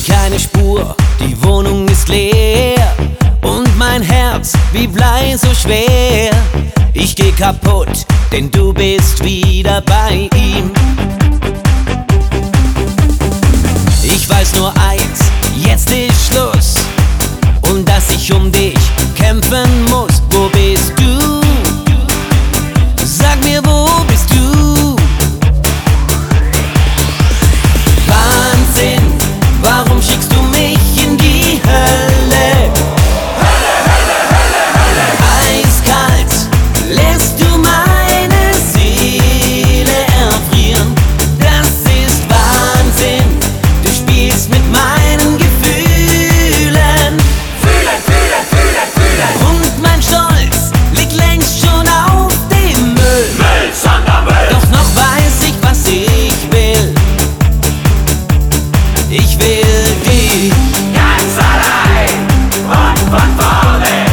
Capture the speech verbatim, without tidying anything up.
keine Spur, die Wohnung ist leer und mein Herz wie Blei so schwer. Ich geh kaputt, denn du bist wieder bei ihm. Ich weiß nur eins, jetzt ist Schluss und dass ich um dich kämpfen muss. Wo bist du? Sag mir, wo bist du? Wahnsinn, warum schickst du mich in die Hölle? Hölle, Hölle, Hölle, Hölle! Eiskalt lässt du meine Seele erfrieren. Das ist Wahnsinn, du spielst mit meinen Gefühlen. Fühlen, fühlen, fühlen, fühlen. Und mein Stolz liegt längst schon auf dem Müll. Müll, Sondermüll. Doch noch weiß ich, was ich will. Ich will dich Ganz allein und von vorne.